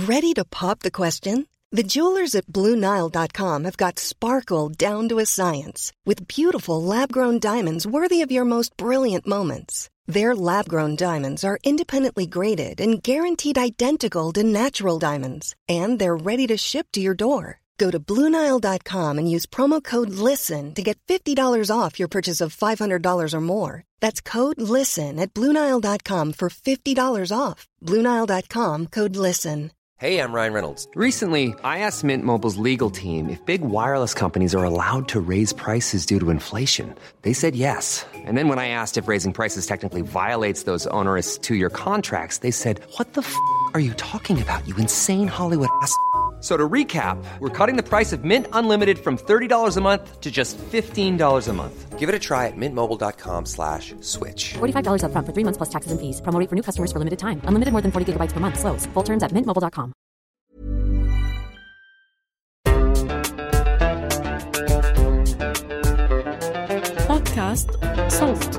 Ready to pop the question? The jewelers at BlueNile.com have got sparkle down to a science with beautiful lab-grown diamonds worthy of your most brilliant moments. Their lab-grown diamonds are independently graded and guaranteed identical to natural diamonds, and they're ready to ship to your door. Go to BlueNile.com and use promo code LISTEN to get $50 off your purchase of $500 or more. That's code LISTEN at BlueNile.com for $50 off. BlueNile.com, code LISTEN. Hey, I'm Ryan Reynolds. Recently, I asked Mint Mobile's legal team if big wireless companies are allowed to raise prices due to inflation. They said yes. And then when I asked if raising prices technically violates those onerous two-year contracts, they said, "What the are you talking about, you insane Hollywood ass?" So to recap, we're cutting the price of Mint Unlimited from $30 a month to just $15 a month. Give it a try at mintmobile.com/switch. $45 up front for 3 months plus taxes and fees. Promo rate for new customers for limited time. Unlimited more than 40 gigabytes per month. Slows full terms at mintmobile.com. بودكاست صوت.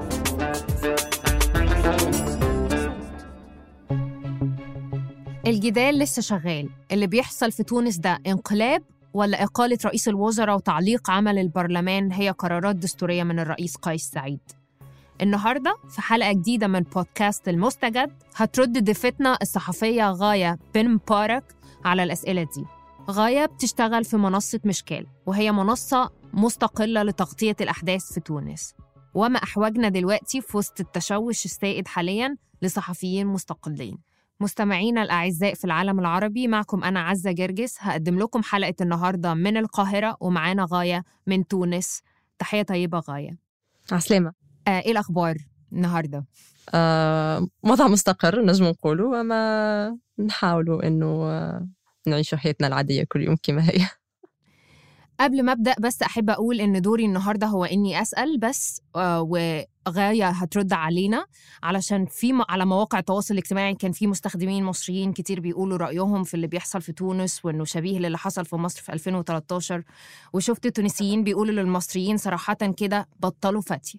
الجدال لسه شغال. اللي بيحصل في تونس ده انقلاب ولا إقالة رئيس الوزراء وتعليق عمل البرلمان هي قرارات دستورية من الرئيس قيس سعيد؟ النهاردة في حلقة جديدة من بودكاست المستجد هترد ضيفتنا الصحفية غاية بن مبارك على الأسئلة دي. غاية بتشتغل في منصة مشكال، وهي منصة مستقلة لتغطية الأحداث في تونس. وما أحوجنا دلوقتي في وسط التشوش السائد حالياً لصحفيين مستقلين. مستمعينا الأعزاء في العالم العربي، معكم أنا عزة جرجس، هقدم لكم حلقة النهاردة من القاهرة، ومعانا غاية من تونس. تحية طيبة غاية. عسلامة. إيه الأخبار النهاردة؟ وضع مستقر نجم نقوله، وما نحاولوا إنه نعيش حياتنا العادية كل يوم كما هي. قبل ما أبدأ بس أحب أقول إن دوري النهاردة هو إني أسأل بس، وغاية هترد علينا، علشان على مواقع التواصل الاجتماعي كان في مستخدمين مصريين كتير بيقولوا رأيهم في اللي بيحصل في تونس، وإنه شبيه للي حصل في مصر في 2013. وشفت تونسيين بيقولوا للمصريين صراحة كده بطلوا فتي.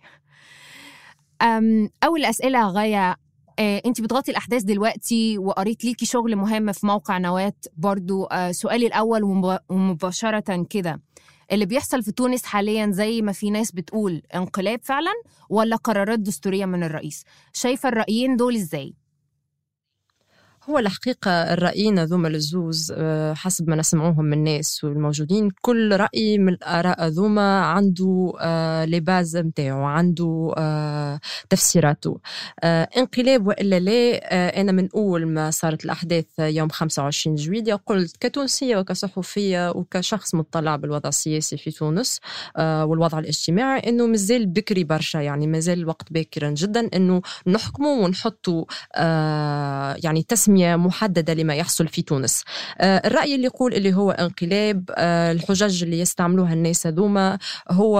أول أسئلة غاية، أنت بتغطي الأحداث دلوقتي وقريت ليكي شغل مهم في موقع نواة برضو. سؤالي الأول ومباشرة كده، اللي بيحصل في تونس حاليا زي ما في ناس بتقول انقلاب فعلا ولا قرارات دستورية من الرئيس؟ شايفة الرأيين دول إزاي؟ هو الحقيقة الرأيين ذوما الزوز حسب ما نسمعوهم من الناس والموجودين، كل رأي من الآراء ذوما عنده لباز متاعه، عنده تفسيراته. انقلاب وإلا لا، أنا من أول ما صارت الأحداث يوم 25 جويلية قلت كتونسية وكصحفية وكشخص مطلع بالوضع السياسي في تونس والوضع الاجتماعي إنه مازال بكري برشا، يعني مازال الوقت باكرا جدا إنه نحكموا ونحطوا يعني تسمية محددة لما يحصل في تونس. الرأي اللي يقول اللي هو انقلاب، الحجج اللي يستعملوها الناس ذوما هو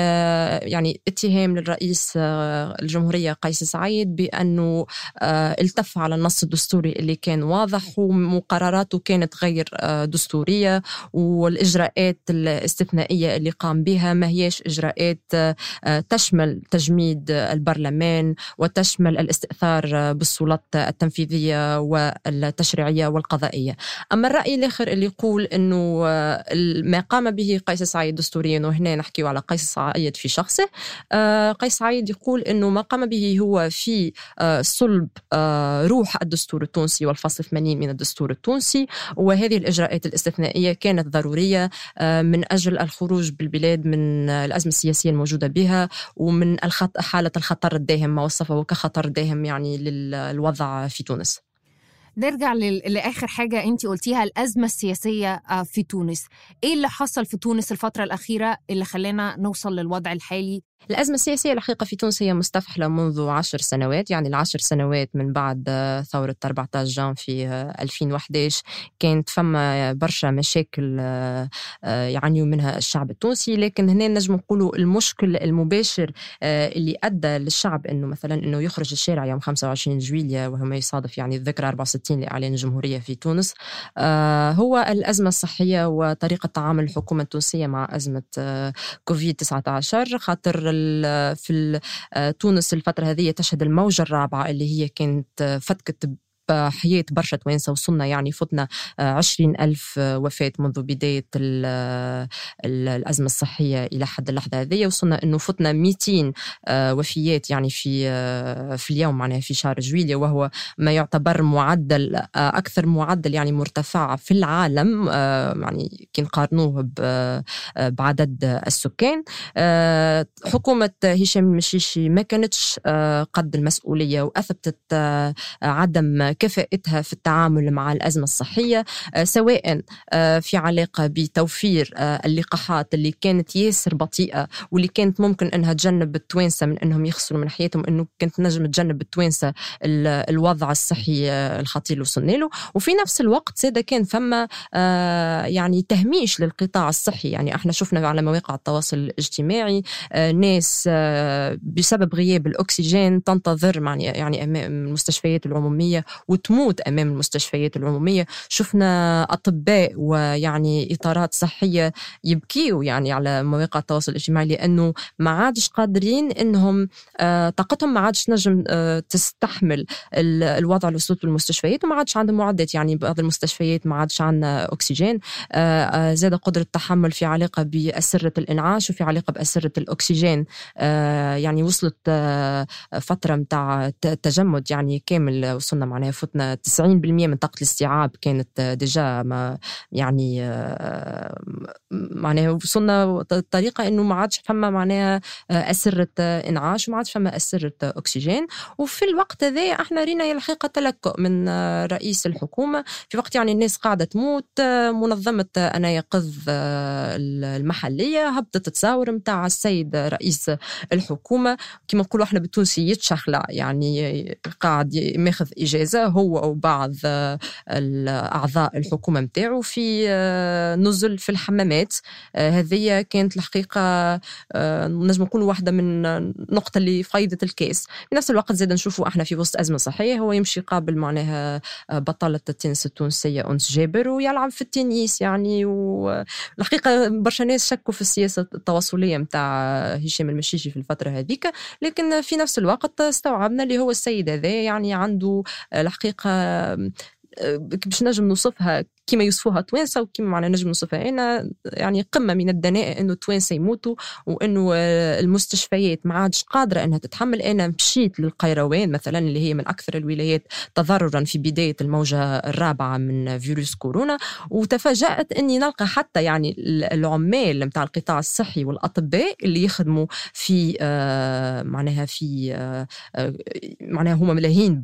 يعني اتهام للرئيس الجمهورية قيس سعيد بأنه التف على النص الدستوري اللي كان واضح وقراراته كانت غير دستورية، والإجراءات الاستثنائية اللي قام بها ما هيش إجراءات تشمل تجميد البرلمان وتشمل الاستئثار بالسلطات التنفيذية والتشريعية والقضائية. أما الرأي الآخر اللي يقول أنه ما قام به قيس سعيد دستوريا، وهنا نحكي على قيس سعيد في شخصه، قيس سعيد يقول أنه ما قام به هو في صلب روح الدستور التونسي والفصل 80 من الدستور التونسي، وهذه الإجراءات الاستثنائية كانت ضرورية من أجل الخروج بالبلاد من الأزمة السياسية الموجودة بها ومن حالة الخطر الداهم، ما وصفه كخطر داهم يعني للوضع في تونس. نرجع لآخر حاجة أنتي قلتيها، الأزمة السياسية في تونس. إيه اللي حصل في تونس الفترة الأخيرة اللي خلانا نوصل للوضع الحالي؟ الأزمة السياسية الحقيقة في تونس هي مستفحلة منذ 10 سنوات، يعني العشر سنوات من بعد ثورة 14 جان في 2011 كانت فما برشا مشاكل يعانيوا منها الشعب التونسي. لكن هنا نجم نقولوا المشكل المباشر اللي أدى للشعب إنه مثلا إنه يخرج الشارع يوم 25 جويلية وهو ما يصادف يعني الذكرى 64 لإعلان الجمهورية في تونس، هو الأزمة الصحية وطريقة تعامل الحكومة التونسية مع أزمة كوفيد-19. خاطر في تونس الفترة هذه تشهد الموجة الرابعة اللي هي كانت فتكت حياة برشا توانسة. وصلنا يعني فتنا 20,000 وفاة منذ بداية الأزمة الصحية إلى حد اللحظة هذه. وصلنا إنه فتنا 200 وفيات يعني في اليوم معناها في شهر جويلية، وهو ما يعتبر معدل أكثر معدل يعني مرتفع في العالم يعني كي نقارنوه بعدد السكان. حكومة هشام المشيشي ما كانتش قد المسؤولية، وأثبتت عدم كفاءتها في التعامل مع الأزمة الصحية، سواء في علاقة بتوفير اللقاحات اللي كانت ياسر بطيئة واللي كانت ممكن أنها تجنب التوانسة من أنهم يخسروا من حياتهم، أنه كانت نجم تجنب التوانسة الوضع الصحي الخطير اللي وصلنا له. وفي نفس الوقت زاد كان فما يعني تهميش للقطاع الصحي. يعني احنا شفنا على مواقع التواصل الاجتماعي ناس بسبب غياب الأكسجين تنتظر يعني أمام المستشفيات العمومية وتموت أمام المستشفيات العمومية. شفنا أطباء ويعني إطارات صحية يبكيوا يعني على مواقع التواصل الاجتماعي لأنه ما عادش قادرين إنهم طاقتهم ما عادش نجم تستحمل الوضع اللي وصلت المستشفيات، وما عادش عندهم معدات. يعني بعض المستشفيات ما عادش عندنا أكسجين. زاد قدرة التحمل في علاقة بأسرة الإنعاش وفي علاقة بأسرة الأكسجين. يعني وصلت فترة متاع تجمد يعني كامل، وصلنا معناها فتنا 90% من طاقة الاستيعاب كانت ديجا ما يعني معناها وصلنا طريقة إنه ما عادش فما معناها أسرة إنعاش وما عادش فما أسرة أكسجين. وفي الوقت هذا احنا رينا الحقيقة تلكؤ من رئيس الحكومة في وقت يعني الناس قاعدة تموت. منظمة أنا يقظ المحلية هبطت تصاور متاع السيد رئيس الحكومة كما نقولوا احنا بالتونسي يتشخلع، يعني قاعد ياخذ إجازة هو وبعض الأعضاء الحكومة متاعه في نزل في الحمامات. هذه كانت الحقيقة نجم نقول واحدة من نقطة اللي فايدة الكاس. في نفس الوقت زاد نشوفوا احنا في وسط أزمة صحية هو يمشي قابل معناها بطلة التنس التونسية أنس جابر ويلعب في التنس يعني. والحقيقة برشا ناس شكوا في السياسة التواصلية متاع هشام المشيشي في الفترة هذيك، لكن في نفس الوقت استوعبنا اللي هو السيد هذا يعني عنده الحقيقة باش نجم نوصفها كما يوصفوها توانسة وكما معنا نجم نوصفها أنا يعني قمة من الدناءة إنه توانسة يموتوا وإنه المستشفيات ما عادش قادرة إنها تتحمل. أنا مشيت للقيروان مثلا اللي هي من أكثر الولايات تضررا في بداية الموجة الرابعة من فيروس كورونا، وتفاجأت إني نلقى حتى يعني العمال متاع القطاع الصحي والأطباء اللي يخدموا في معناها هما ملاهين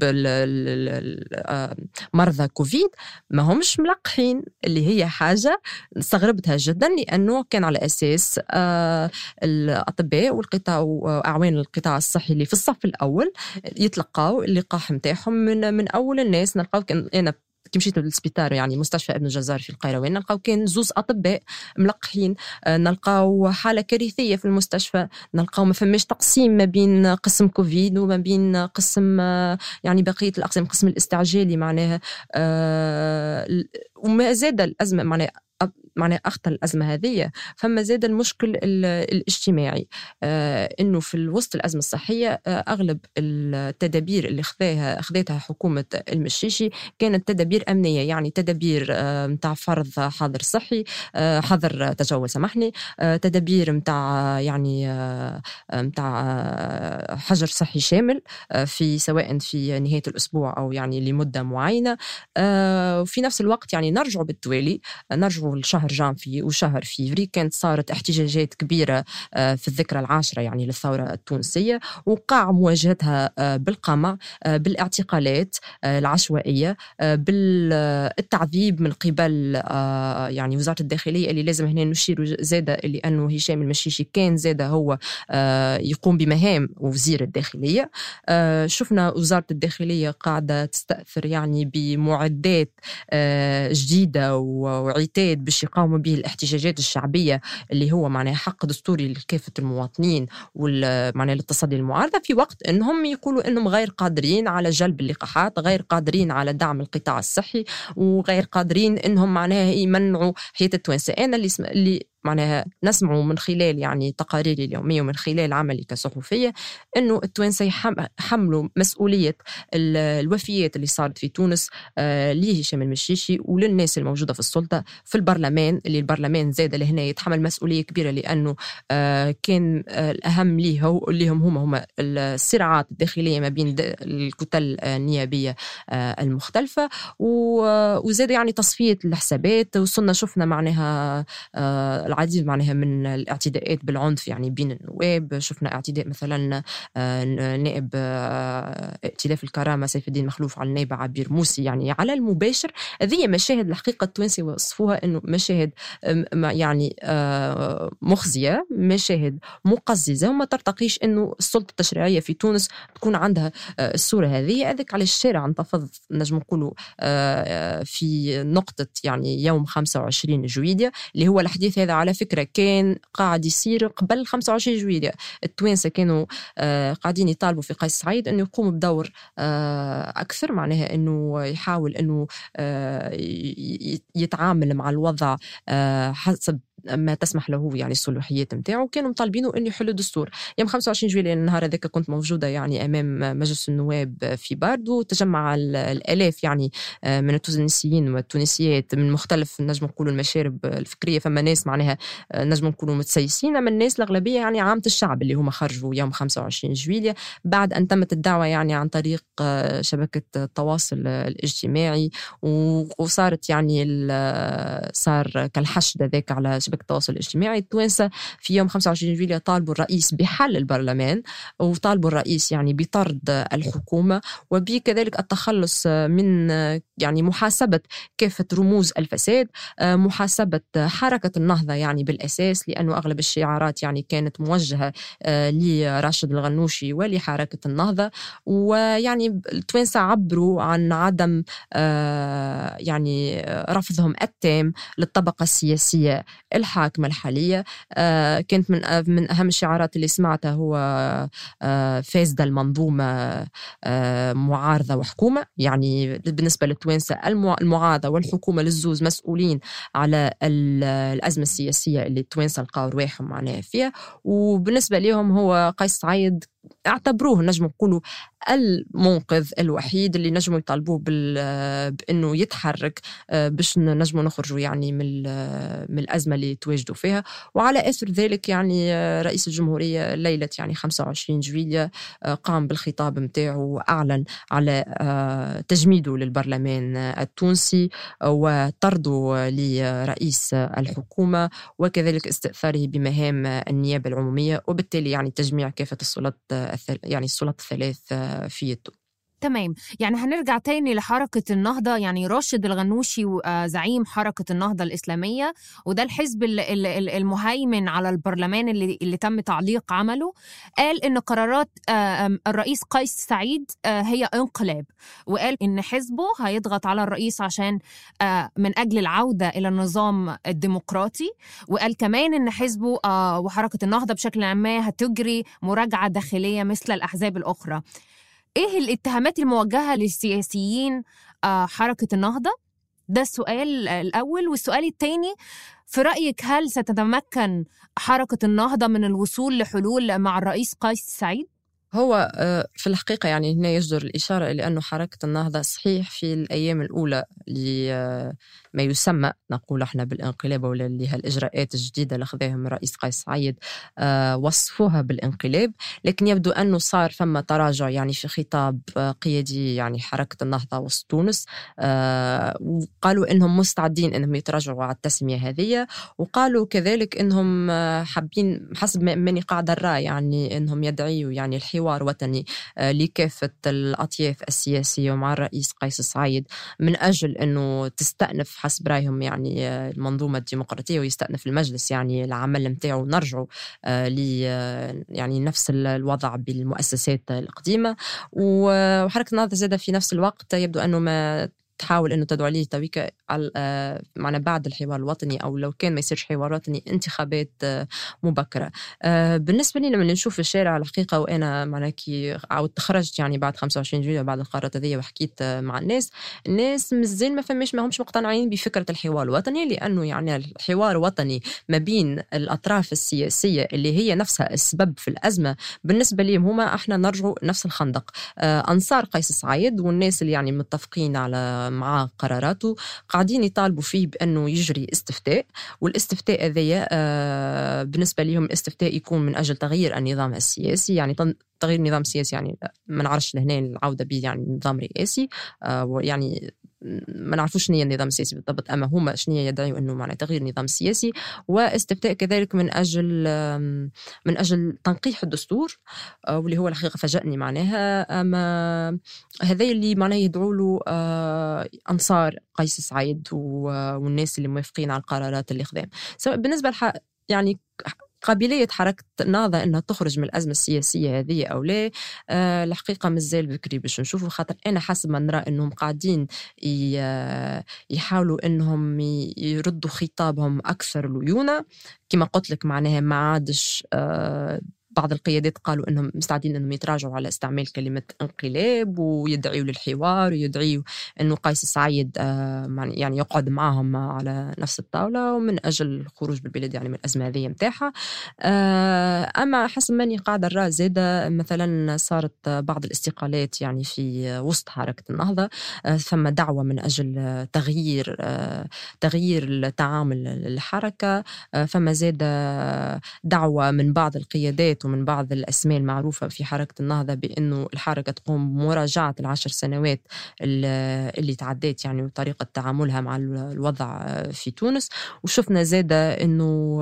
بالمرضى كوفيد ما همش ملقحين، اللي هي حاجة استغربتها جدا لأنه كان على أساس الأطباء والقطاع وأعوان القطاع الصحي اللي في الصف الأول يتلقاوا اللقاح متاعهم من أول الناس. نلقاو كان أنا كي مشيت للسبيطار يعني مستشفى ابن الجزار في القيروان نلقاو كان 2 أطباء ملقحين. نلقاو حالة كارثية في المستشفى، نلقاو ما فماش تقسيم ما بين قسم كوفيد وما بين قسم يعني بقية الأقسام، قسم الاستعجالي معناها. وما زاد الأزمة معناها أخطر الأزمة هذه فما زاد المشكل الاجتماعي. إنه في وسط الأزمة الصحية أغلب التدابير اللي أخذتها حكومة المشيشي كانت تدابير أمنية، يعني تدابير متاع فرض حظر صحي حظر تجول سامحني، تدابير متاع يعني متاع حجر صحي شامل في سواء في نهاية الأسبوع أو يعني لمدة معينة. وفي نفس الوقت يعني نرجع بالتوالي نرجع لشهر جانفي وشهر فيفري كانت صارت احتجاجات كبيرة في الذكرى 10 يعني للثورة التونسية، وقع مواجهتها بالقمع بالاعتقالات العشوائية بالتعذيب من قبل يعني وزارة الداخلية اللي لازم هنا نشير زادة لأنه هشام المشيشي كان زادة هو يقوم بمهام وزير الداخلية. شفنا وزارة الداخلية قاعدة تستأثر يعني بمعدات جديدة وعتاد باش يقاوموا به الاحتجاجات الشعبية اللي هو معناه حق دستوري لكافة المواطنين والمعنى للتصدي المعارضة، في وقت انهم يقولوا انهم غير قادرين على جلب اللقاحات، غير قادرين على دعم القطاع الصحي، وغير قادرين انهم معناها يمنعوا حياة التوانسة. انا اللي معناها نسمعوا من خلال يعني تقاريري اليومية ومن خلال عملي كصحفية أنه التوانسة يحملوا مسؤولية الوفيات اللي صارت في تونس لهشام المشيشي وللناس الموجودة في السلطة في البرلمان، اللي البرلمان زاد لهنا يتحمل مسؤولية كبيرة، لأنه كان الأهم ليهم الصراعات الداخلية ما بين الكتل النيابية المختلفة، وزاد يعني تصفية الحسابات. وصلنا شفنا معناها العديد معناها من الاعتداءات بالعنف يعني بين النواب. شفنا اعتداء مثلا نائب ائتلاف الكرامة سيف الدين مخلوف على النائب عبير موسي يعني على المباشر. هذه مشاهد الحقيقة التوانسة وصفوها أنه مشاهد يعني مخزية، مشاهد مقززة، وما ترتقيش أنه السلطة التشريعية في تونس تكون عندها الصورة هذه. أذك على الشارع انتفض نجم نقولوا في نقطة يعني يوم 25 جويلية، اللي هو الحديث هذا على فكرة كان قاعد يصير قبل 25 جويلية. التوانسة كانوا قاعدين يطالبوا في قيس سعيد أنه يقوم بدور أكثر، معناها أنه يحاول أنه يتعامل مع الوضع حسب ما تسمح له يعني الصلاحيات متاعه. كانوا مطالبينه أن يحلوا دستور. يوم 25 جويلية النهار هذاك كنت موجودة يعني أمام مجلس النواب في باردو، تجمع الآلاف يعني من التونسيين والتونسيات من مختلف نجم نقولوا المشارب الفكرية. فما ناس معناها نجم نقولوا متسيسين، أما الناس الأغلبية يعني عامة الشعب اللي هم خرجوا يوم 25 جويلية بعد أن تمت الدعوة يعني عن طريق شبكة التواصل الاجتماعي، وصارت يعني صار كالحشد ذاك على شبكة التواصل الاجتماعي. التوانسة في يوم 25 جويلية طالبوا الرئيس بحل البرلمان، وطالبوا الرئيس يعني بطرد الحكومة، وبكذلك التخلص من يعني محاسبة كافة رموز الفساد، محاسبة حركة النهضة يعني بالأساس، لأنه أغلب الشعارات يعني كانت موجهة لراشد الغنوشي ولحركة النهضة. ويعني التوانسة عبروا عن عدم يعني رفضهم التام للطبقة السياسية الحاكمة الحالية. كانت من أهم الشعارات اللي سمعتها هو فاسدة المنظومة معارضة وحكومة. يعني بالنسبة للتوانسة المعارضة والحكومة للزوز مسؤولين على الأزمة السياسية اللي التوانسة لقاو رواحهم معناها فيها. وبالنسبة لهم هو قيس سعيد اعتبروه نجم نقولوا المنقذ الوحيد اللي نجموا يطالبوه بأنه يتحرك باش نجموا نخرجوا يعني من الأزمة اللي تواجدوا فيها. وعلى أثر ذلك يعني رئيس الجمهورية ليلة يعني 25 جويلية قام بالخطاب متاعه وأعلن على تجميده للبرلمان التونسي وطرده لرئيس الحكومة، وكذلك استئثاره بمهام النيابة العمومية، وبالتالي يعني تجميع كافة السلطات يعني السلطات الثلاث في يده. تمام. يعني هنرجع تاني لحركة النهضة. يعني راشد الغنوشي زعيم حركة النهضة الإسلامية، وده الحزب المهيمن على البرلمان اللي تم تعليق عمله، قال إن قرارات الرئيس قيس سعيد هي انقلاب، وقال إن حزبه هيضغط على الرئيس عشان من أجل العودة إلى النظام الديمقراطي. وقال كمان إن حزبه وحركة النهضة بشكل عام هتجري مراجعة داخلية مثل الأحزاب الأخرى. إيه الاتهامات الموجهة للسياسيين حركة النهضة؟ ده السؤال الأول. والسؤال الثاني، في رأيك هل ستتمكن حركة النهضة من الوصول لحلول مع الرئيس قيس سعيد؟ هو في الحقيقة يعني هنا يجدر الإشارة إلى أنه حركة النهضة صحيح في الأيام الأولى لما يسمى نقول احنا بالانقلاب ولا لهالإجراءات الجديدة اللي أخذهم الرئيس قيس سعيد وصفوها بالانقلاب، لكن يبدو أنه صار فما تراجع يعني في خطاب قيادي يعني حركة النهضة وسط تونس، وقالوا أنهم مستعدين أنهم يتراجعوا على التسمية هذه، وقالوا كذلك أنهم حابين حسب ماني قاعدة الرأي يعني أنهم يدعيوا يعني الحوار وطني لكافة الأطياف السياسية ومع الرئيس قيس سعيد من أجل أنه تستأنف حسب رأيهم يعني المنظومة الديمقراطية ويستأنف المجلس يعني العمل متاعه ونرجعوا يعني نفس الوضع بالمؤسسات القديمة. وحركة النهضة زادة في نفس الوقت يبدو أنه ما تحاول إنه تدعو عليه تويكا معنا بعد الحوار الوطني، أو لو كان ما يصيرش حوار وطني انتخابات مبكرة. بالنسبة لي لما نشوف الشارع الحقيقة، وأنا معنا كي عاود تخرجت يعني بعد 25 جويلية بعد القرارات هذه وحكيت مع الناس مازال ما همش مقتنعين بفكرة الحوار الوطني، لأنه يعني الحوار الوطني ما بين الأطراف السياسية اللي هي نفسها السبب في الأزمة، بالنسبة لي هما احنا نرجعوا نفس الخندق. أنصار قيس سعيد والناس اللي يعني متفقين على مع قراراته قاعدين يطالبوا فيه بأنه يجري استفتاء، والاستفتاء هذايا بالنسبة لهم الاستفتاء يكون من أجل تغيير النظام السياسي، يعني تغيير النظام السياسي يعني ما نعرفش لهنا العودة به يعني نظام رئاسي، يعني ما نعرفوش شنو هي النظام السياسي بالضبط، أما هما شنو يدعوا أنه معنى تغيير النظام السياسي. واستفتاء كذلك من أجل تنقيح الدستور، واللي هو الحقيقة فاجأني معناها. أما هذا اللي معناه يدعوا له أنصار قيس سعيد والناس اللي موافقين على القرارات اللي خذام. سواء بالنسبة يعني قابلية حركة النهضة أنها تخرج من الأزمة السياسية هذه أو لا، الحقيقة مازال بكري باش نشوفوا، خاطر أنا حسب ما نرى أنهم قاعدين يحاولوا أنهم يردوا خطابهم أكثر ليونة. كما قلت لك معناها ما عادش بعض القيادات قالوا أنهم مستعدين أنهم يتراجعوا على استعمال كلمة انقلاب، ويدعيوا للحوار ويدعيوا أنه قيس سعيد يعني يقعد معهم على نفس الطاولة ومن أجل الخروج بالبلاد يعني من الأزمة هذه متاحة. أما حسب ماني قاعدة الرأي زادة مثلا صارت بعض الاستقالات يعني في وسط حركة النهضة، ثم دعوة من أجل تغيير التعامل الحركة، فما زاد دعوة من بعض القيادات ومن بعض الأسماء المعروفة في حركة النهضة بأنه الحركة تقوم بمراجعة 10 سنوات اللي تعديت يعني وطريقة تعاملها مع الوضع في تونس. وشفنا زادة أنه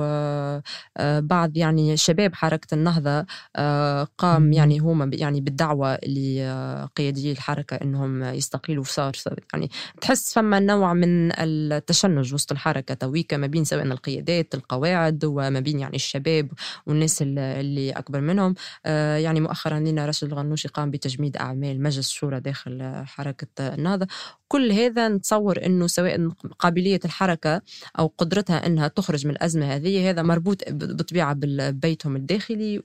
بعض يعني شباب حركة النهضة قام يعني هم يعني بالدعوة لقيادي الحركة أنهم يستقيلوا. صار يعني تحس فما نوع من التشنج وسط الحركة تويكا ما بين سواء القيادات القواعد وما بين يعني الشباب والناس اللي أكبر منهم. يعني مؤخرا لنا راشد الغنوشي قام بتجميد أعمال مجلس الشورى داخل حركة النهضة. كل هذا نتصور أنه سواء قابلية الحركة أو قدرتها أنها تخرج من الأزمة هذه هذا مربوط بطبيعة ببيتهم الداخلي.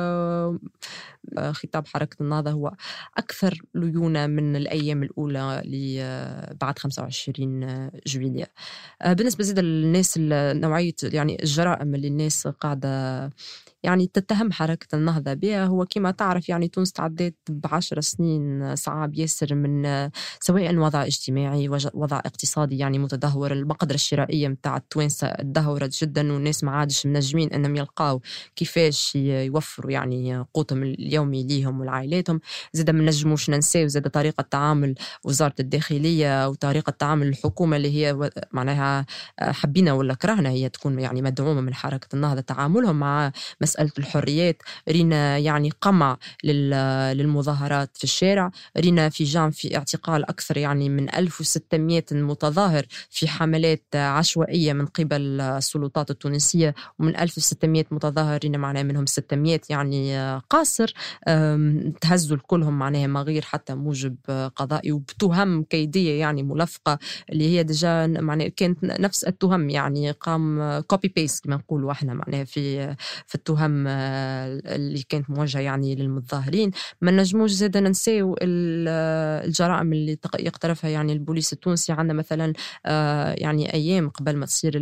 وخطاب حركة النهضة هو أكثر ليونة من الأيام الأولى بعد 25 جويلية. بالنسبة زيادة للناس نوعية يعني الجرائم اللي الناس قاعدة يعني تتهم حركة النهضة بها، هو كما تعرف يعني تونس تعدت ب10 سنين صعب ياسر من سواء وضع اجتماعي وضع اقتصادي يعني متدهور. المقدرة الشرائية متاع التوانسة تدهورت جدا والناس ما عادش منجمين أنهم يلقاو كيفاش يوفروا يعني قوتهم اليومي ليهم والعائلاتهم. زاد ما نجموش ننساو زاد طريقة تعامل وزارة الداخلية وطريقة تعامل الحكومة اللي هي معناها حبينا ولا كرهنا هي تكون يعني مدعومة من حركة النهضة. تعاملهم مع مسألة الحريات رينا يعني قمع للمظاهرات في الشارع، رينا في اعتقال أكثر يعني من 1600 متظاهر في حملات عشوائية من قبل السلطات التونسية، ومن 1600 متظاهر رينا معناه منهم 600 يعني قاصر تهزوا الكلهم معناها ما غير حتى موجب قضائي وبتهم كيدية يعني ملفقة اللي هي ديجا معناه كانت نفس التهم يعني قام كوبي بيست كما نقولوا احنا معناه في التهم اللي كانت موجهة يعني للمتظاهرين. ما نجموش زاد ننساو الجرائم اللي يقترفها يعني البوليس التونسي. عندنا مثلا يعني أيام قبل ما تصير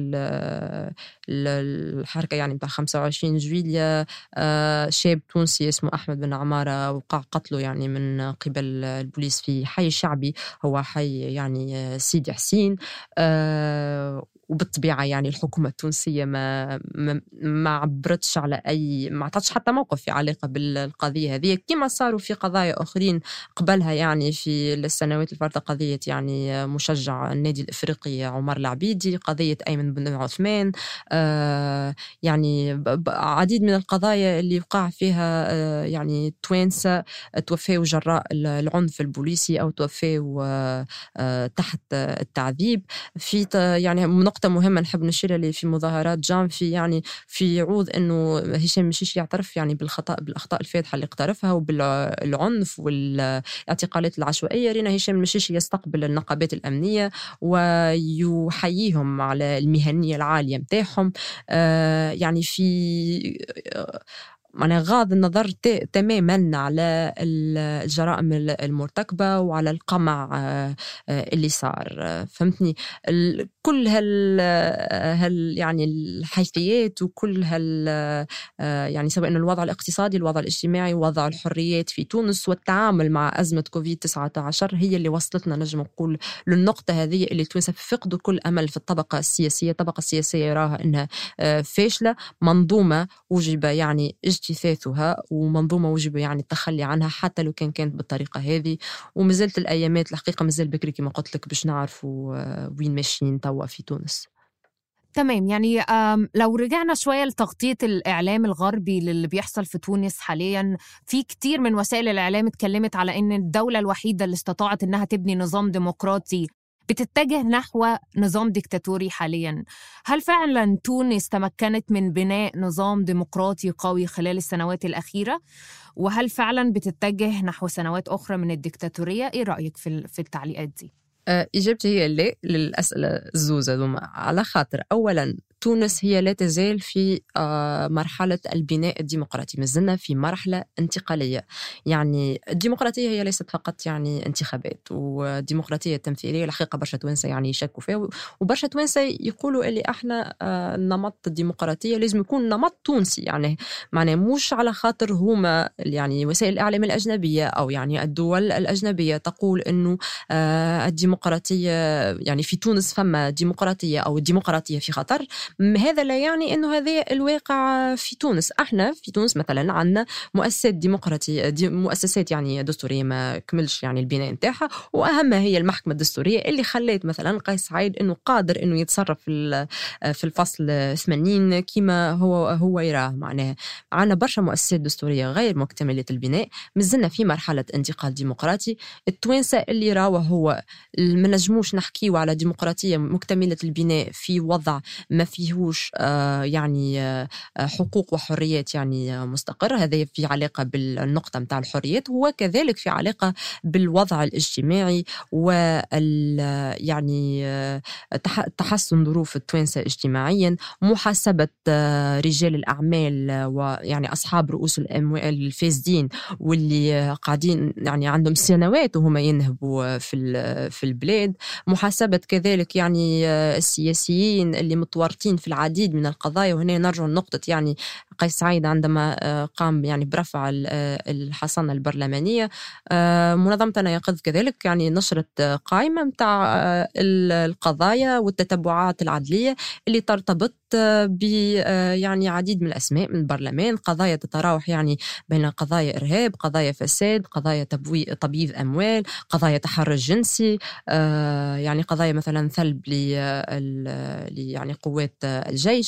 الحركة يعني بتاع 25 جويلية شاب تونسي اسمه أحمد بن عمارة وقع قتله يعني من قبل البوليس في حي شعبي هو حي يعني سيدي حسين. وبالطبيعة يعني الحكومة التونسية ما عبرتش على ما عطتش حتى موقف في علاقة بالقضية هذه كما صاروا في قضايا أخرين قبلها. يعني في السنوات الفارطة قضية يعني مشجع النادي الإفريقي عمر العبيدي، قضية أيمن بن عثمان، يعني عديد من القضايا اللي وقع فيها يعني توانسة توفيوا جراء العنف البوليسي أو توفيوا تحت التعذيب. في يعني نقطة مهمة نحب نشير لي في مظاهرات جام في عوض إنه هشام مشيش يعترف بالأخطاء الفادحة اللي اقترفها وبالعنف والاعتقالات العشوائية. رينا هشام مشيش يستقبل النقابات الأمنية ويحييهم على المهنية العالية متاعهم. يعني في معنى غاض النظر تماما على الجرائم المرتكبة وعلى القمع اللي صار. فهمتني؟ كل يعني الحيثيات وكل يعني سواء إنه الوضع الاقتصادي، الوضع الاجتماعي، وضع الحريات في تونس والتعامل مع أزمة كوفيد-19 هي اللي وصلتنا نجم نقول للنقطة هذه اللي تونس فقدوا كل أمل في الطبقة السياسية. الطبقة السياسية يراها إنها فاشلة، منظومة وجب يعني اجتثاثها ومنظومة وجب يعني التخلي عنها حتى لو كانت بالطريقة هذه. ومازلت الأيامات الحقيقة مازال بكري كما قلت لك باش نعرفوا وين ماشيين توا في تونس. تمام. يعني لو رجعنا شوية لتغطية الإعلام الغربي اللي بيحصل في تونس حاليا، في كتير من وسائل الإعلام اتكلمت على إن الدولة الوحيدة اللي استطاعت إنها تبني نظام ديمقراطي بتتجه نحو نظام ديكتاتوري حاليا. هل فعلا تونس تمكنت من بناء نظام ديمقراطي قوي خلال السنوات الأخيرة؟ وهل فعلا بتتجه نحو سنوات أخرى من الديكتاتورية؟ إيه رأيك في التعليقات دي؟ إجابتي هي لا للأسئلة الزوزة ذوما، على خاطر أولا تونس هي لا تزال في مرحلة البناء الديمقراطي، مازلنا في مرحلة انتقالية. يعني الديمقراطية هي ليست فقط يعني انتخابات، والديمقراطية التمثيلية الحقيقة برشا توانسة يعني يشكوا فيها، وبرشا توانسة يقولوا اللي احنا النمط الديمقراطية لازم يكون نمط تونسي. يعني معناه مش على خاطر هما يعني وسائل الإعلام الأجنبية أو يعني الدول الأجنبية تقول إنه الديمقراطية يعني في تونس فما ديمقراطية أو الديمقراطية في خطر، هذا لا يعني أنه هذا الواقع في تونس. احنا في تونس مثلا عندنا مؤسسات ديمقراطية، مؤسسات يعني دستورية ما كملش يعني البناء نتاعها، وأهمها هي المحكمة الدستورية اللي خلت مثلا قيس سعيد أنه قادر أنه يتصرف في الفصل 80 كما هو يراه. معناها عندنا برشا مؤسسات دستورية غير مكتملة البناء، مازلنا في مرحلة انتقال ديمقراطي. التوانسة اللي راوا هو ما نجموش نحكيوا على ديمقراطية مكتملة البناء في وضع ما فيهوش يعني حقوق وحريات يعني مستقرة. هذا في علاقة بالنقطة متاع الحريات، وكذلك في علاقة بالوضع الاجتماعي يعني تحسن ظروف التوانسة اجتماعيا، محاسبة رجال الأعمال ويعني أصحاب رؤوس الأموال الفاسدين واللي قاعدين يعني عندهم سنوات وهم ينهبوا في البلاد، محاسبة كذلك يعني السياسيين اللي متورطين في العديد من القضايا. وهنا نرجع لنقطة يعني قيس سعيد عندما قام يعني برفع الحصانة البرلمانية. منظمتنا يقظ كذلك يعني نشرت قائمة متاع القضايا والتتبعات العدلية اللي ترتبط يعني عديد من الأسماء من البرلمان، قضايا تتراوح يعني بين قضايا إرهاب، قضايا فساد، قضايا تبويض أموال، قضايا تحرش جنسي، يعني قضايا مثلا ثلب يعني قوات الجيش.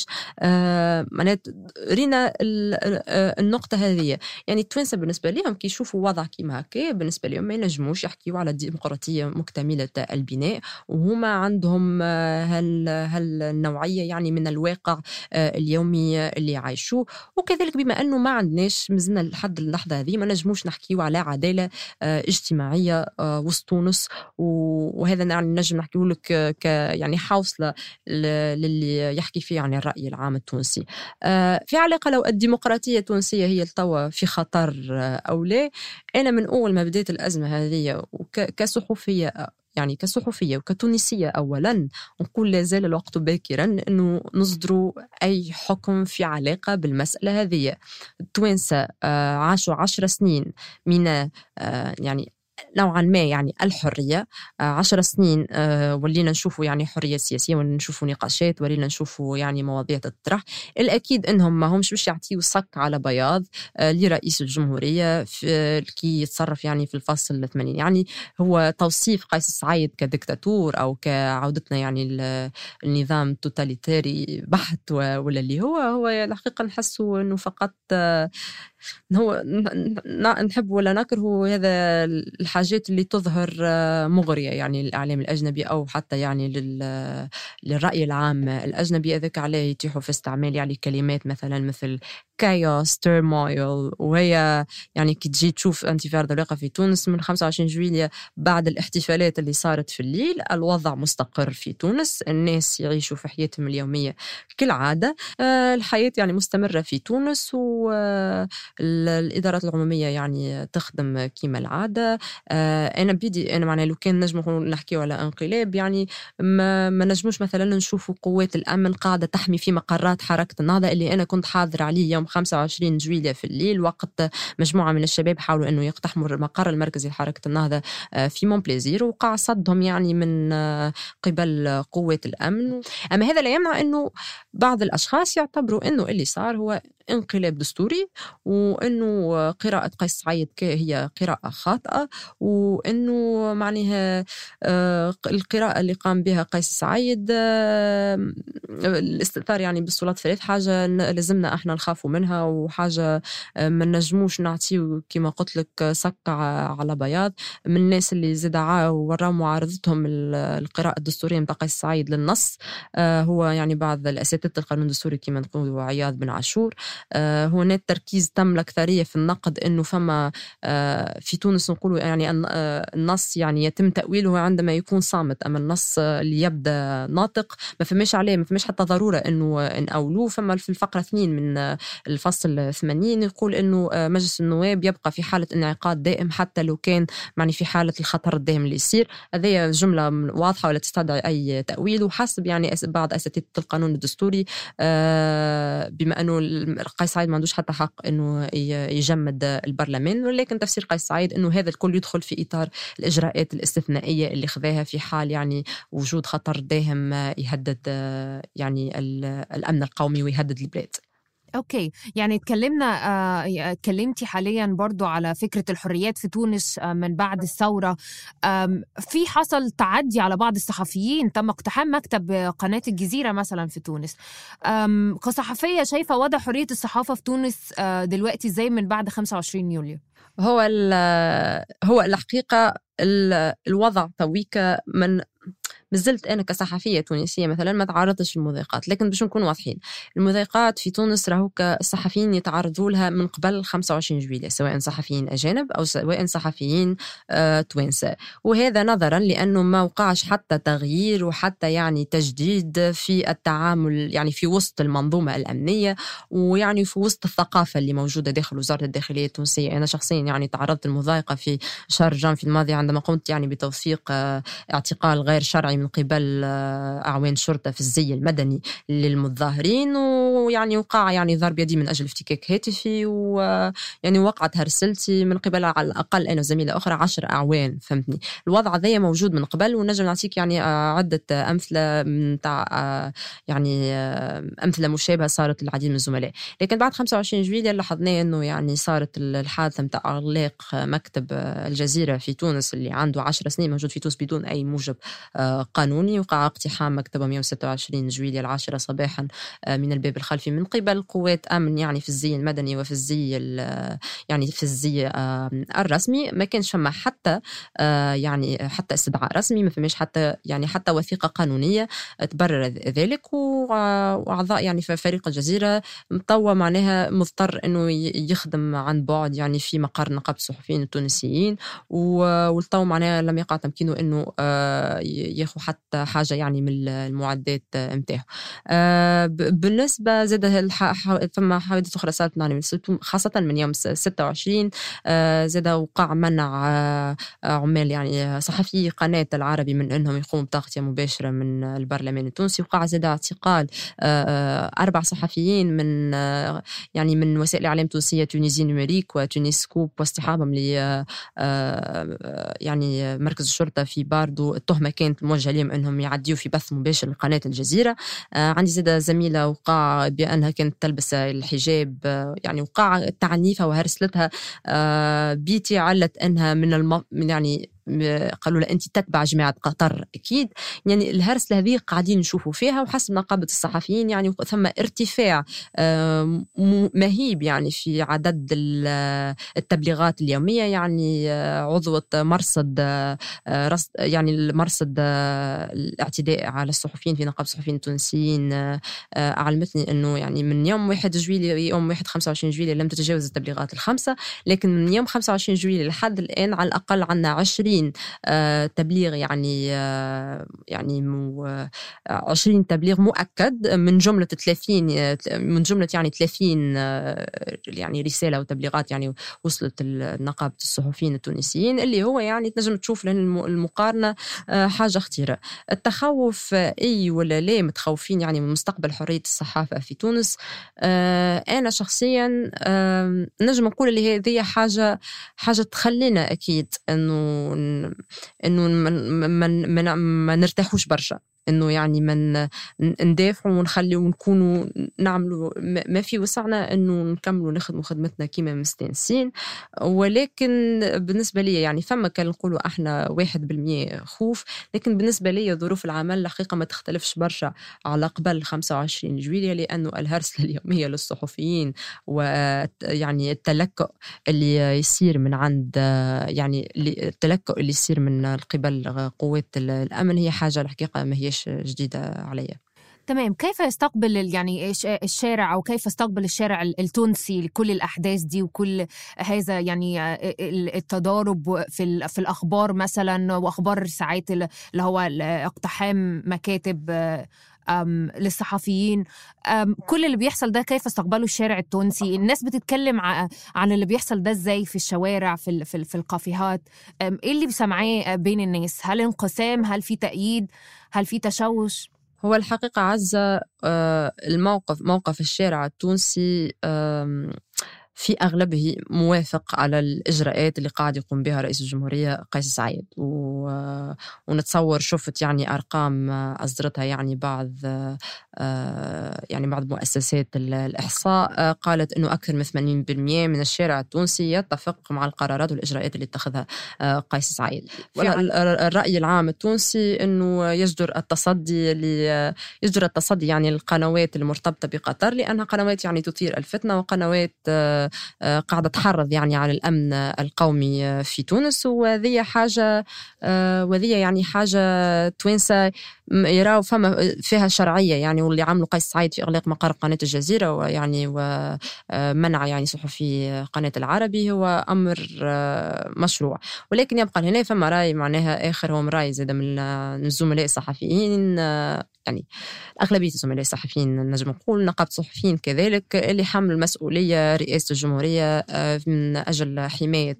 رينا النقطة هذه يعني التوانسة بالنسبة لهم كي يشوفوا وضع كيما هكا بالنسبة لهم ما ينجموش يحكيوا على ديمقراطية مكتملة البناء، وهما عندهم هالنوعية يعني من الواقع اليومي اللي يعيشوه. وكذلك بما أنه ما عندناش مزلنا لحد اللحظة هذه ما نجموش نحكيوا على عدالة اجتماعية وسط تونس، وهذا يعني نجم نحكيه لك يعني حوصلة للي يحكي فيه يعني الرأي العام التونسي. في علاقة لو الديمقراطية التونسية هي التوا في خطر أو لا. أنا من أول ما بديت الأزمة هذه كصحفية يعني كصحفية وكتونسية أولا نقول لازال الوقت باكرا أنه نصدروا أي حكم في علاقة بالمسألة هذه. التوانسة عاشوا 10 سنين من يعني نوعا ما يعني الحرية، 10 سنين ولينا نشوفوا يعني حرية سياسية، ولينا نشوفوا نقاشات، ولينا نشوفوا يعني مواضيع تطرح. الأكيد أنهم ما همش باش يعطيوا صك على بياض لرئيس الجمهورية كي يتصرف يعني في الفصل 80. يعني هو توصيف قيس سعيد كديكتاتور أو كعودتنا يعني النظام توتاليتاري بحت ولا اللي هو الحقيقة نحسه أنه فقط هو نحب ولا نكره هذا الحاجات اللي تظهر مغرية يعني للإعلام الأجنبي أو حتى يعني للرأي العام الأجنبي. هذاك عليه يتيحوا في استعمال يعني كلمات مثلا مثل chaos turmoil، وهي يعني كي تجي تشوف انتفاضة الواقع في تونس من 25 جويلية بعد الاحتفالات اللي صارت في الليل، الوضع مستقر في تونس، الناس يعيشوا في حياتهم اليومية كالعادة، الحياة يعني مستمرة في تونس، والإدارات العمومية يعني تخدم كما العادة. أنا معناه لو كان نجم نحكيه على انقلاب يعني ما نجموش مثلا نشوفوا قوات الأمن قاعدة تحمي في مقرات حركة النهضة اللي أنا كنت حاضر عليه يوم 25 جويلية في الليل، وقت مجموعة من الشباب حاولوا أنه يقتحموا المقر المركزي لحركة النهضة في مونبليزير، وقع صدهم يعني من قبل قوات الأمن. أما هذا لا يمنع أنه بعض الأشخاص يعتبروا أنه اللي صار هو انقلاب دستوري، وأنه قراءة قيس سعيد هي قراءة خاطئة، وأنه معناها القراءة اللي قام بها قيس سعيد الاستئثار يعني بالسلطات ثلاث حاجة لازمنا احنا نخافوا منها، وحاجة ما نجموش نعطيه كما قلت لك سكة على بياض من الناس اللي زاد وراء معارضتهم القراءة الدستورية متاع قيس سعيد للنص. هو يعني بعض الأساتذة القانون الدستوري كما نقول عياض بن عاشور. هنا التركيز تم الأكثرية في النقد أنه فما في تونس نقولوا يعني النص يعني يتم تأويله عندما يكون صامت، أما النص اللي يبدأ ناطق ما فماش عليه، ما فماش حتى ضرورة أنه نأولوه. فما في الفقرة 2 من الفصل 80 يقول أنه مجلس النواب يبقى في حالة انعقاد دائم حتى لو كان يعني في حالة الخطر الدائم اللي يصير. هذه جملة واضحة ولا تستدعي أي تأويل، وحسب يعني بعض أساتذة القانون الدستوري بما أنه قيس سعيد ما عندوش حتى حق أنه يجمد البرلمان، ولكن تفسير قيس سعيد أنه هذا الكل يدخل في إطار الإجراءات الاستثنائية اللي خذاها في حال يعني وجود خطر داهم يهدد يعني الأمن القومي ويهدد البلاد. أوكي، يعني اتكلمتي حاليا برضو على فكرة الحريات في تونس من بعد الثورة. في حصل تعدي على بعض الصحفيين، تم اقتحام مكتب قناة الجزيرة مثلا في تونس. كصحفية شايفة وضع حرية الصحافة في تونس دلوقتي زي من بعد 25 يوليو؟ هو الحقيقة الوضع تويك من مازلت أنا كصحفية تونسية مثلا ما تعرضتش للمضايقات، لكن باش نكون واضحين المضايقات في تونس راهو كصحفيين يتعرضوا لها من قبل 25 جويلية، سواء صحفيين أجانب أو سواء صحفيين توانسة، وهذا نظرا لأنه ما وقعش حتى تغيير وحتى يعني تجديد في التعامل يعني في وسط المنظومة الأمنية ويعني في وسط الثقافة اللي موجودة داخل وزارة الداخلية التونسية. أنا شخصيا يعني تعرضت المضايقة في شهر جانفي الماضي عندما قمت يعني بتوثيق اعتقال غير شرعي من قبل أعوان شرطة في الزي المدني للمتظاهرين، ويعني وقع يعني ضرب يدي من أجل افتكاك هاتفي، ويعني وقعت هرسلتي من قبل على الأقل أنا وزميلة أخرى 10 أعوان. فهمتني الوضع ذي موجود من قبل، ونجم نعطيك يعني عدة أمثلة متاع يعني أمثلة مشابهة صارت للعديد من الزملاء. لكن بعد 25 جويلية لاحظنا أنه يعني صارت الحادثة متاع إغلاق مكتب الجزيرة في تونس اللي عنده 10 سنين موجود في تونس بدون أي موجب قانوني. وقع اقتحام مكتبه 126 جويلية 10 صباحا من الباب الخلفي من قبل قوات أمن يعني في الزي المدني وفي الزي يعني في الزي الرسمي. ما كانش فما حتى يعني حتى استدعاء رسمي، ما فماش حتى يعني حتى وثيقة قانونية تبرر ذلك. وأعضاء يعني في فريق الجزيرة مطوى معناها مضطر أنه يخدم عن بعد يعني في مقر نقابة الصحفيين التونسيين، والطو معناها لم يقع تمكينه أنه ياخو حتى حاجة يعني من المعدات متاعه. بالنسبة زاد ثم حوادث أخرى صارت يعني خاصة من يوم 26 زاد وقع منع عمال يعني صحفي قناة العربي من أنهم يقوموا بتغطية مباشرة من البرلمان التونسي. وقع زاد اعتقال 4 صحفيين من يعني من وسائل الإعلام التونسية تونيزي نوميريك وتونيس سكوب واصطحابهم ل يعني مركز الشرطة في باردو. التهمة كانت موجهة لهم أنهم يعديوا في بث مباشر لقناة الجزيرة. عندي زادة زميلة وقع بأنها كانت تلبس الحجاب، يعني وقع تعنيفها وهرسلتها بيتي علة أنها من يعني قالوا له أنت تتبع جماعة قطر أكيد. يعني الهرسلة هذه قاعدين نشوفوا فيها، وحسب نقابة الصحفيين يعني ثم ارتفاع مهيب يعني في عدد التبليغات اليومية. يعني عضوة مرصد يعني المرصد الاعتداء على الصحفيين في نقابة الصحفيين التونسيين أعلمتني أنه يعني من يوم 1 جويلية يوم 25 جويلية لم تتجاوز التبليغات 5، لكن من يوم 25 جويلية لحد الآن على الأقل عندنا 20 تبليغ يعني 20 تبليغ مؤكد من جملة 30 يعني 30 يعني رسالة وتبليغات يعني وصلت نقابة الصحفيين التونسيين، اللي هو يعني تنجم تشوف لأن المقارنة حاجة خطيرة. التخوف أي ولا لا متخوفين يعني من مستقبل حرية الصحافة في تونس؟ أنا شخصيا نجم نقول اللي هذه حاجة تخلينا أكيد إنه ما نرتاحوش برشا، إنه يعني من ندافع ونخلي ونكونوا نعملوا ما في وسعنا إنه نكملوا نخدموا خدمتنا كيما مستانسين. ولكن بالنسبة لي يعني فما كان نقولوا إحنا 1% خوف، لكن بالنسبة لي ظروف العمل الحقيقة ما تختلفش برشا على قبل 25 جويلية، لأنه الهرسلة اليومية للصحفيين ويعني التلكؤ اللي يصير من عند يعني التلكؤ اللي يصير من قبل قوات الأمن هي حاجة الحقيقة ما هيش جديدة عليا. تمام. كيف يستقبل يعني الشارع أو كيف يستقبل الشارع التونسي لكل الأحداث دي وكل هذا يعني التضارب في الأخبار مثلا، وأخبار ساعات اللي هو اقتحام مكاتب للصحفيين، كل اللي بيحصل ده كيف استقبلوا الشارع التونسي؟ الناس بتتكلم عن اللي بيحصل ده ازاي في الشوارع في الكافيهات؟ ايه اللي بسمعيه بين الناس؟ هل انقسام؟ هل في تأييد؟ هل في تشوش؟ هو الحقيقة عزة موقف الشارع التونسي في أغلبه موافق على الإجراءات اللي قاعد يقوم بها رئيس الجمهورية قيس سعيد. ونتصور شفت يعني أرقام أصدرتها يعني بعض مؤسسات الإحصاء قالت أنه أكثر من 80% من الشارع التونسي يتفق مع القرارات والإجراءات اللي اتخذها قيس سعيد. الرأي العام التونسي أنه يجدر التصدي يعني القنوات المرتبطة بقطر، لأنها قنوات يعني تثير الفتنة وقنوات قاعدة تحرض يعني على الأمن القومي في تونس. وذي حاجة توينسا يراو فيها شرعية يعني، واللي عملوا قيس سعيد في إغلاق مقر قناة الجزيرة ويعني ومنع يعني صحفي قناة العربي هو أمر مشروع. ولكن يبقى هنا فما رأي معناها آخر هو رأي زاد من الزملاء الصحفيين، يعني أغلبية الزملاء الصحفيين نجم نقول نقابة الصحفيين كذلك، اللي حملوا المسؤولية رئاسة الجمهورية من أجل حماية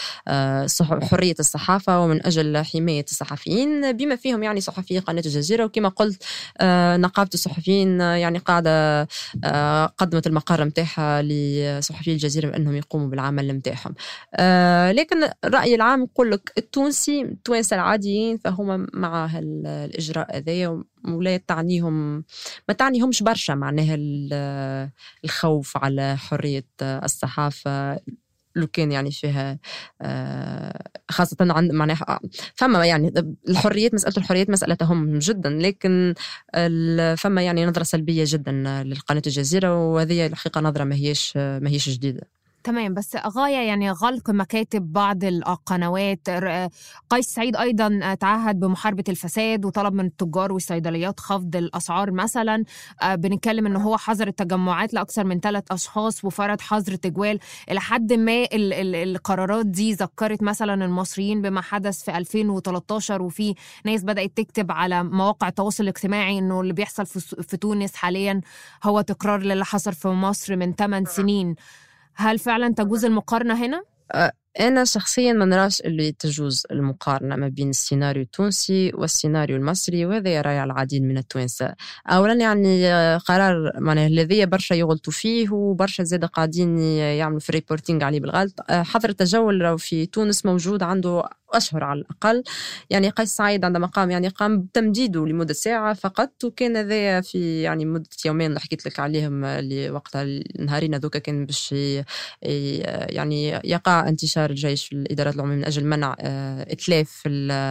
حرية الصحافة ومن أجل حماية الصحفيين بما فيهم يعني صحفي قناة الجزيرة. وكما قلت نقابة الصحفيين يعني قاعدة قدمت المقر متاعها لصحفي الجزيرة بأنهم يقوموا بالعمل متاعهم. لكن الرأي العام يقول لك التوانسة العاديين فهم مع الإجراء هذا ولا ما تعنيهمش برشا معناها الخوف على حرية الصحافة لو كان يعني فيها خاصة عند معناها فما يعني مسألة الحريات مسألة تهم جدا، لكن فما يعني نظرة سلبية جدا للقناة الجزيرة، وهذه الحقيقة نظرة ما هيش جديدة. تمام. بس غاية يعني غلق مكاتب بعض القنوات. قيس سعيد أيضا تعهد بمحاربة الفساد وطلب من التجار والصيدليات خفض الأسعار مثلا. بنتكلم أنه هو حظر التجمعات لأكثر من 3 أشخاص وفرض حظر تجوال. إلى حد ما القرارات دي ذكرت مثلا المصريين بما حدث في 2013، وفي ناس بدأت تكتب على مواقع التواصل الاجتماعي أنه اللي بيحصل في تونس حاليا هو تكرار للي حصل في مصر من 8 سنين. هل فعلا تجوز المقارنة هنا؟ أنا شخصياً ما نراش اللي تجوز المقارنة ما بين السيناريو التونسي والسيناريو المصري، وهذا يرى العديد من التوانسة. أولاً يعني قرار الذي برشا يغلطوا فيه وبرشا زيادة قاعدين يعملوا في الريبورتينج عليه بالغلط. حظر التجول في تونس موجود عنده أشهر على الأقل. يعني قيس سعيد عندما قام بتمديده لمدة ساعة فقط، وكان ذا في يعني مدة يومين اللي حكيت لك عليهم اللي وقتها النهارين ذوك كان باش يعني يقع انتشار مسار الجيش في الإدارات العمومية من أجل منع إتلاف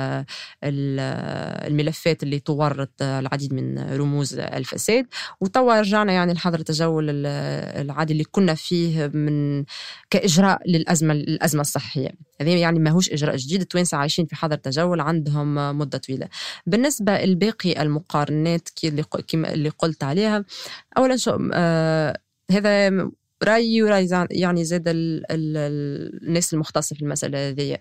الملفات اللي تورط العديد من رموز الفساد. وتوا رجعنا يعني لحظر التجول العادي اللي كنا فيه من كإجراء للأزمة الصحية. هذا يعني ما هوش إجراء جديد، التوانسة عايشين في حظر تجول عندهم مدة طويلة. بالنسبة لباقي المقارنات اللي قلت عليها، أولا هذا رأيي ورأي يعني زاد الناس المختصة في المسألة هذه.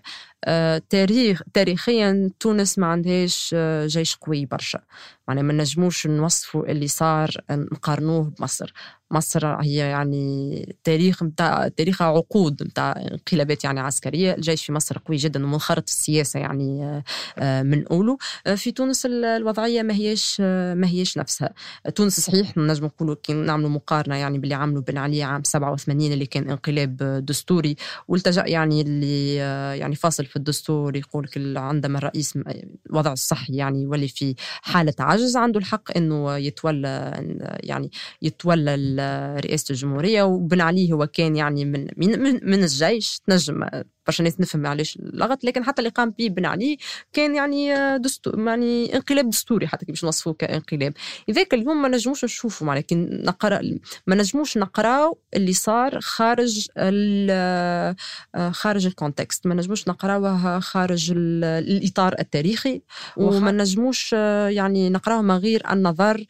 تاريخيا تونس ما عندهاش جيش قوي برشا، يعني ما نجموش نوصفوا اللي صار نقارنوه بمصر. مصر هي يعني تاريخها عقود متاع انقلابات يعني عسكرية. الجيش في مصر قوي جدا ومنخرط في السياسة يعني من أوله. في تونس الوضعية ما هيش نفسها. تونس صحيح نجم نقولوا كي نعملوا مقارنة يعني باللي عملوا بن علي عام 87 اللي كان انقلاب دستوري، والتجأ يعني اللي يعني فاصل في الدستور يقول عندما الرئيس وضع الصحي يعني يولي في حالة عجز عنده الحق انه يتولى رئاسة الجمهورية. وبن علي هو كان يعني من الجيش. تنجم برشا ناس نفهم علاش اللغط، لكن حتى اللي قام به بن علي كان يعني يعني انقلاب دستوري حتى كي باش نوصفوه كانقلاب. إذاك اليوم ما نجموش نشوفوا، لكن ما نجموش نقراو اللي صار خارج الكونتكست، ما نجموش نقراوها خارج الإطار التاريخي، وما نجموش يعني نقراوها من غير النظر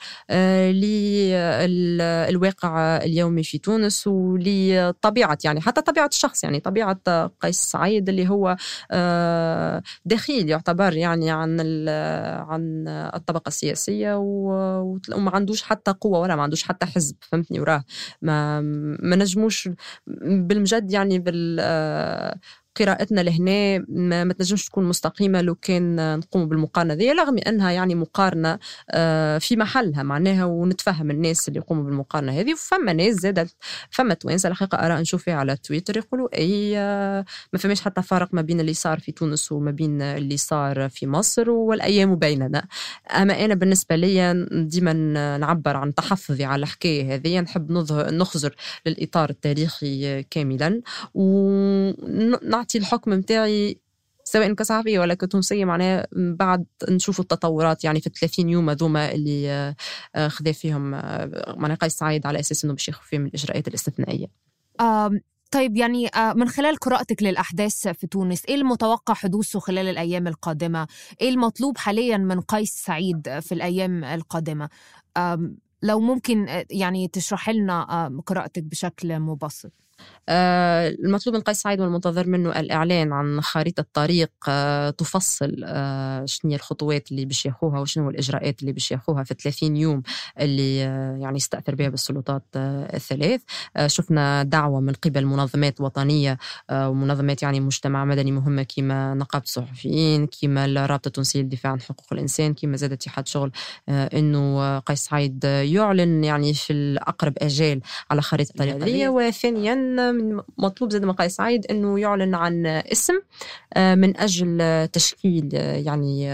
للواقع اليومي في تونس ولطبيعة يعني حتى طبيعة الشخص، يعني طبيعة قيس سعيد اللي هو دخيل يعتبر يعني عن الطبقة السياسية، وما عندوش حتى قوة ولا ما عندوش حتى حزب، فهمتني؟ وراه ما نجموش بالمجد يعني قراءتنا لهنا ما تنجمش تكون مستقيمة لو كان نقوم بالمقارنة ذي، رغم أنها يعني مقارنة في محلها معناها، ونتفهم الناس اللي يقوموا بالمقارنة هذه. وفما ناس زادت، فما توانسة الحقيقة أرى نشوف فيها على تويتر يقولوا ما فماش حتى فرق ما بين اللي صار في تونس وما بين اللي صار في مصر، والأيام بيننا. أما أنا بالنسبة لي ديما نعبر عن تحفظي على الحكاية هذه، نحب نخزر للإطار التاريخي كاملا، ونعطي الحكم متاعي سواء كصحفية ولا كتونسية معناها بعد نشوف التطورات يعني في 30 يوم هذوما اللي خذا فيهم معناها قيس سعيد على أساس أنه باش ياخذ فيهم الإجراءات الاستثنائية. طيب يعني من خلال قراءتك للأحداث في تونس، إيه المتوقع حدوثه خلال الأيام القادمة؟ إيه المطلوب حاليا من قيس سعيد في الأيام القادمة؟ لو ممكن يعني تشرح لنا قراءتك بشكل مبسط. المطلوب من قيس سعيد والمنتظر منه الإعلان عن خريطة طريق تفصل شنو الخطوات اللي باش ياخوها وشنو الإجراءات اللي باش ياخوها في 30 يوم اللي يعني استأثر بها بالسلطات الثلاث. شفنا دعوة من قبل منظمات وطنية ومنظمات يعني مجتمع مدني مهمة كما نقابة الصحفيين، كما الرابطة التونسية للدفاع عن حقوق الإنسان، كما زاد اتحاد شغل، إنه قيس سعيد يعلن يعني في الأقرب أجال على خريطة طريقية. وثانيا من مطلوب زاد من قيس سعيد أنه يعلن عن اسم من أجل تشكيل يعني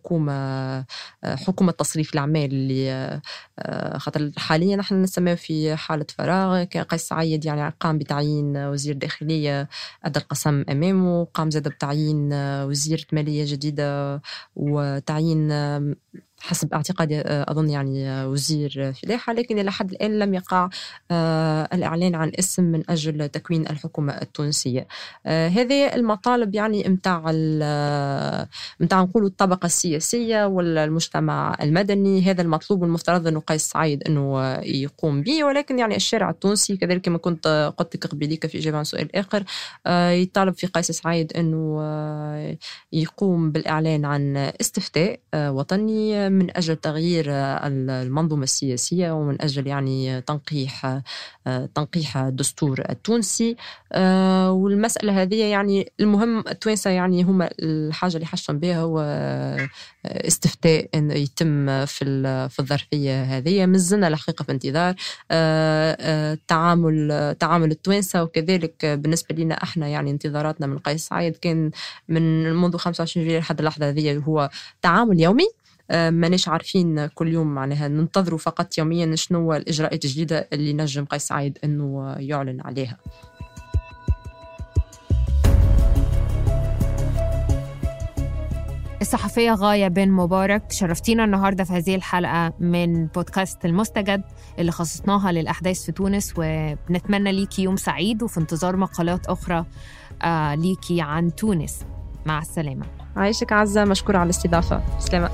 حكومة تصريف الأعمال اللي خاطر حاليا نحن نسميه في حالة فراغ. قيس سعيد يعني قام بتعيين وزير داخلية أدى القسم أمامه، قام زاد بتعيين وزيرة مالية جديدة، وتعيين حسب اعتقادي أظن يعني وزير فلاحة، لكن إلى حد الآن لم يقع الإعلان عن اسم من أجل تكوين الحكومة التونسية. هذه المطالب يعني متاع نقولوا الطبقة السياسية والمجتمع المدني. هذا المطلوب والمفترض أنه قيس سعيد أنه يقوم به، ولكن يعني الشارع التونسي كذلك كما كنت قلت قبليك في إجابة عن سؤال آخر يطالب في قيس سعيد أنه يقوم بالإعلان عن استفتاء وطني من أجل تغيير المنظومة السياسية ومن أجل يعني تنقيح الدستور التونسي. والمسألة هذه يعني المهم التوانسة يعني هم الحاجة اللي حشم بها هو استفتاء يتم في الظرفية هذه. مازلنا الحقيقة في انتظار تعامل التوانسة، وكذلك بالنسبة لنا احنا يعني انتظاراتنا من قيس سعيد كان من منذ 25 جويلية لحد اللحظة هذه هو تعامل يومي. ماناش عارفين كل يوم معناها ننتظروا فقط يوميا شنو الإجراءات الجديدة اللي نجم قيس سعيد أنه يعلن عليها. الصحفية غاية بن مبارك، شرفتينا النهاردة في هذه الحلقة من بودكاست المستجد اللي خصصناها للأحداث في تونس، وبنتمنى ليكي يوم سعيد وفي انتظار مقالات أخرى ليكي عن تونس. مع السلامة. عايشك عزة، مشكورة على الاستضافة. سلامة.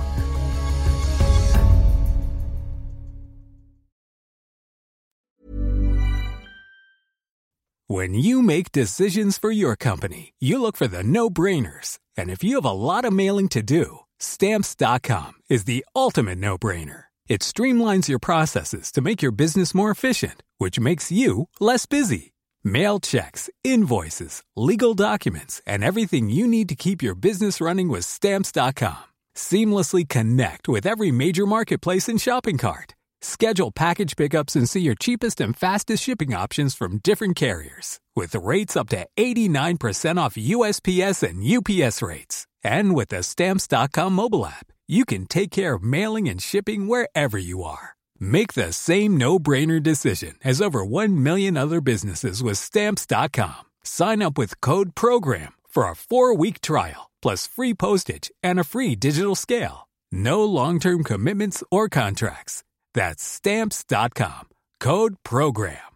When you make decisions for your company, you look for the no-brainers. And if you have a lot of mailing to do, Stamps.com is the ultimate no-brainer. It streamlines your processes to make your business more efficient, which makes you less busy. Mail checks, invoices, legal documents, and everything you need to keep your business running with Stamps.com. Seamlessly connect with every major marketplace and shopping cart. Schedule package pickups and see your cheapest and fastest shipping options from different carriers, with rates up to 89% off USPS and UPS rates. And with the Stamps.com mobile app, you can take care of mailing and shipping wherever you are. Make the same no-brainer decision as over 1 million other businesses with Stamps.com. Sign up with code PROGRAM for a 4-week trial, plus free postage and a free digital scale. No long-term commitments or contracts. That's Stamps.com. Code PROGRAM.